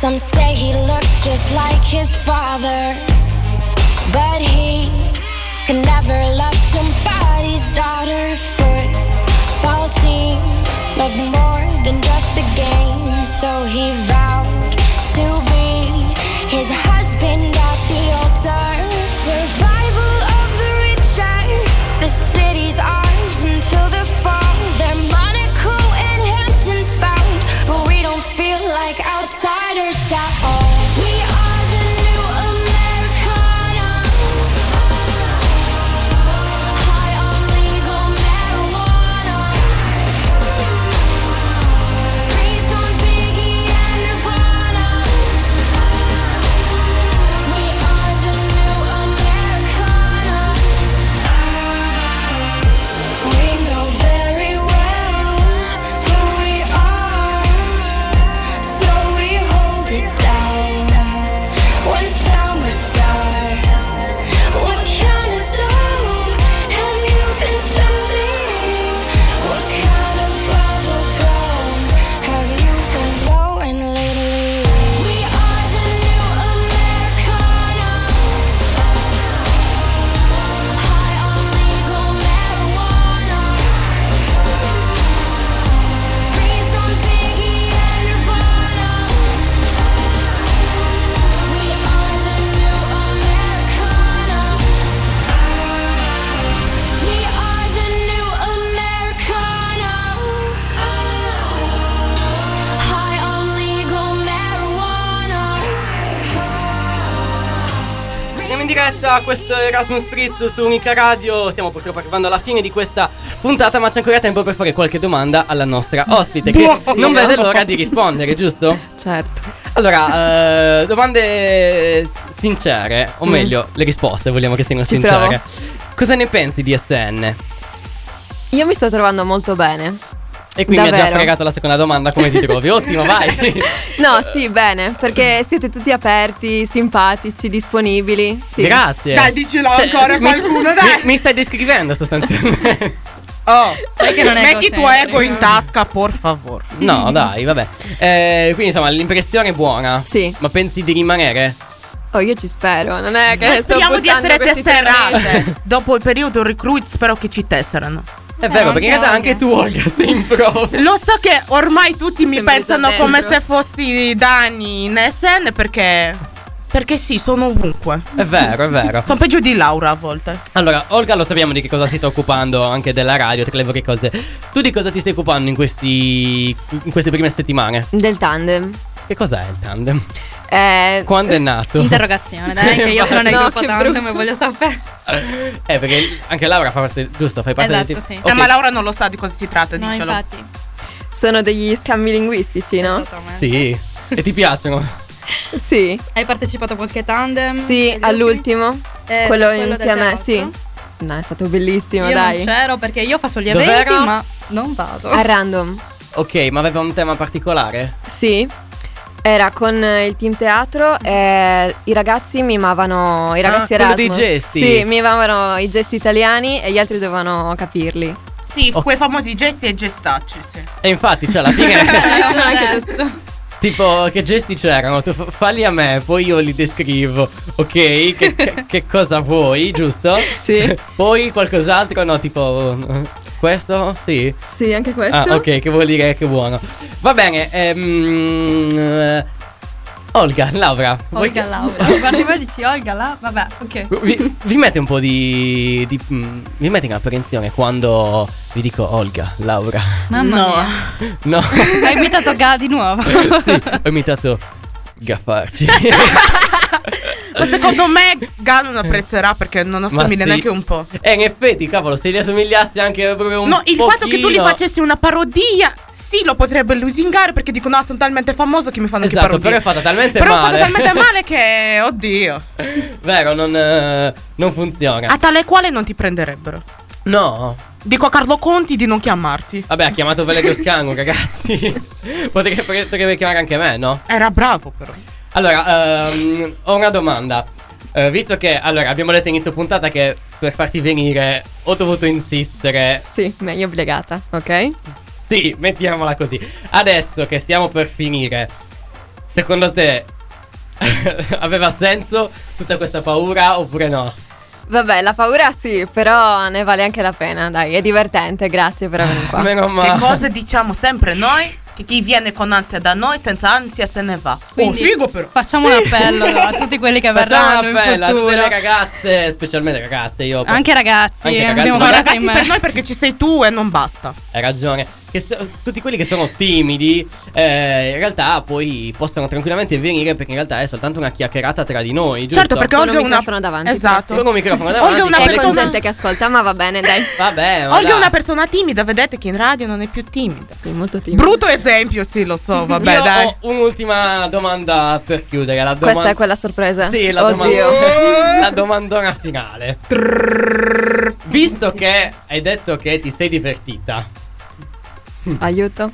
Some say he looks just like his father, but he could never love somebody's daughter. Football team loved more than just the game, so he vowed to be his husband at the altar. Survival of the richest, the city's ours until the fall. They're Monaco and Hamptons bound, but we don't feel like outsiders at all. We are the new Americana, high on legal marijuana, raised on Biggie and Nirvana. We are the new Americana. We know very well who we are, so we hold it down when summer starts. What kind of dough have you been spending? What kind of bubble gum have you been blowing lately? We are the new Americana, high on legal marijuana, raised on Biggie and Nirvana. We are the new Americana. We are the new Americana, high on legal marijuana. Andiamo in diretta, questo è Erasmus Spritz su Unica Radio. Stiamo purtroppo arrivando alla fine di questa puntata, ma c'è ancora tempo per fare qualche domanda alla nostra ospite, che non vede l'ora di rispondere, giusto? Certo. Allora, domande sincere, o meglio, le risposte vogliamo che siano Ci sincere. Cosa ne pensi di SN? Io mi sto trovando molto bene. E qui mi ha già Davvero. fregato la seconda domanda, come ti trovi? Ottimo, vai. No, sì, bene, perché siete tutti aperti, simpatici, disponibili. Sì. Grazie. Dai, dicelo ancora qualcuno, dai. Mi stai descrivendo sostanzialmente. Oh, Perché non è metti tuo ego in tasca, por favor. No, dai, vabbè. Quindi insomma, l'impressione è buona. Sì. Ma pensi di rimanere? Oh, io ci spero, non è che Noi sto speriamo di buttando essere questi tesserate. terreni. Dopo il periodo recruit spero che ci tesserano. È vero, perché in realtà anche tu, Olga, sei in prova. Lo so che ormai tutti mi Sembri pensano già come dentro. se fossi da anni in SN perché sì, sono ovunque. È vero, è vero. Sono peggio di Laura a volte. Allora, Olga, lo sappiamo di che cosa si sta occupando anche della radio, tra le varie cose. Tu di cosa ti stai occupando in queste prime settimane? Del tandem. Che cos'è il tandem? Quando è nato? Interrogazione, dai, che io sono nel No, gruppo che tandem brutto. e voglio sapere. Perché anche Laura fa parte, giusto? Fai parte Esatto, del sì. Ok. Ma Laura non lo sa di cosa si tratta, No, dicelo. infatti. Sono degli scambi linguistici, no? Esattamente. Sì. E ti piacciono? Sì. Hai partecipato a qualche tandem? Sì, Negli all'ultimo. ultimi? quello del insieme, teatro? sì. No, è stato bellissimo, Io dai. non c'ero perché io faccio gli Dov'era? eventi, ma non vado. A random. Ok, ma aveva un tema particolare? Sì. Era con il team teatro e i ragazzi mimavano, i ragazzi quello dei Erasmus. gesti. Sì, mimavano i gesti italiani e gli altri dovevano capirli. Sì, quei famosi gesti e gestacci, sì. E infatti, cioè, alla fine. L'avevamo anche detto. Tipo, che gesti c'erano? Tu falli a me, poi io li descrivo. Ok? Che cosa vuoi, giusto? Sì. Poi qualcos'altro? No, tipo. Questo? Sì. Sì, anche questo. Ah, ok, che vuol dire che buono. Va bene. Olga, Laura. vuoi Olga che- Laura. Guardi, poi dici Olga là. Vabbè, ok. Vi mette un po' vi mette in apprensione quando vi dico Olga, Laura. Mamma No. mia. No. Hai imitato Ga di nuovo. Sì, ho imitato Gaffarci. Ma secondo me Gal non apprezzerà perché non assomiglia sì. neanche un po'. In effetti, cavolo, se li assomigliassi anche proprio un No, il pochino. fatto che tu li facessi una parodia, sì, lo potrebbe lusingare perché dicono, no, sono talmente famoso che mi fanno anche Esatto, parodie. però è fatta talmente Però male. è fatta talmente male che, oddio. Vero, non funziona. A tale quale non ti prenderebbero. No. Dico a Carlo Conti di non chiamarti. Vabbè, ha chiamato Valerio Scango, ragazzi. Potrebbe chiamare anche me, no? Era bravo però. Allora, ho una domanda. Visto che, allora, abbiamo detto inizio puntata che per farti venire ho dovuto insistere. Sì, meglio obbligata, ok? Sì, mettiamola così. Adesso che stiamo per finire, secondo te aveva senso tutta questa paura oppure no? Vabbè, la paura sì, però ne vale anche la pena, dai, è divertente, grazie per avermi qua. Meno male. Che cosa diciamo sempre noi? Che chi viene con ansia da noi, senza ansia se ne va. Quindi figo però. facciamo un appello a tutti quelli che Facciamo verranno un appello in a tutte futuro. le ragazze, specialmente ragazze. Io Anche ragazzi, Anche ragazzi, abbiamo ma qualcosa Ragazzi, in per me. noi perché ci sei tu e non basta. Hai ragione. Tutti quelli che sono timidi, in realtà poi possono tranquillamente venire, perché in realtà è soltanto una chiacchierata tra di noi, giusto? Certo, perché Con Olga un è una microfono davanti. Esatto. Con un microfono davanti. Olga è una E persona con gente che ascolta, ma va bene, dai. Vabbè, ma Olga è dai. una persona timida, vedete che in radio non è più timida. Sì, molto timido. Brutto esempio, sì, lo so, vabbè, Io dai. ho un'ultima domanda per chiudere. Questa è quella sorpresa? Sì, la Oddio. la domandona finale. Visto che hai detto che ti sei divertita, Aiuto.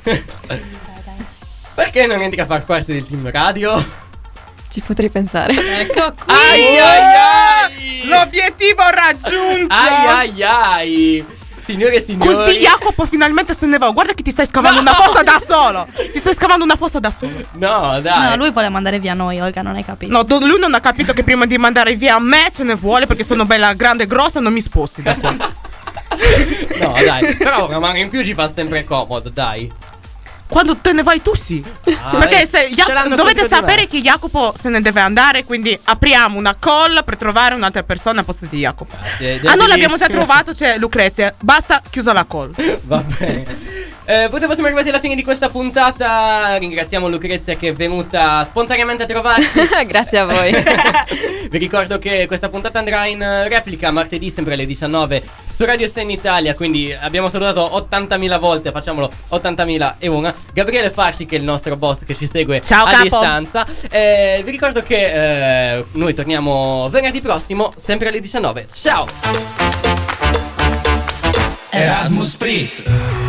perché non entri a far parte del team radio? Ci potrei pensare. Ecco qui. Ai ai ai! L'obiettivo raggiunto. Ai ai ai! Signore e signori, Così Jacopo finalmente se ne va. Guarda che ti stai scavando una fossa da solo. Ti stai scavando una fossa da solo. No, dai. No, lui vuole mandare via noi, Olga, non hai capito. No, lui non ha capito che prima di mandare via me ce ne vuole, perché sono bella grande e grossa e non mi sposti da qua. No, dai. Però una mano in più ci fa sempre comodo, dai. Quando te ne vai tu sì. Perché se ce l'hanno dovete contro di sapere me. che Jacopo se ne deve andare, quindi apriamo una call per trovare un'altra persona a posto di Jacopo. Grazie, Noi l'abbiamo già gentilissimo. trovato, c'è Lucrezia. Basta, chiusa la call. Va bene. Poi siamo arrivati alla fine di questa puntata. Ringraziamo Lucrezia che è venuta spontaneamente a trovarci. Grazie a voi. Vi ricordo che questa puntata andrà in replica martedì sempre alle 19 su Radio SN Italia. Quindi abbiamo salutato 80.000 volte, facciamolo 80.001. Gabriele Farci, che è il nostro boss che ci segue Ciao, a capo. distanza. Vi ricordo che noi torniamo venerdì prossimo sempre alle 19. Ciao. Erasmus Spritz.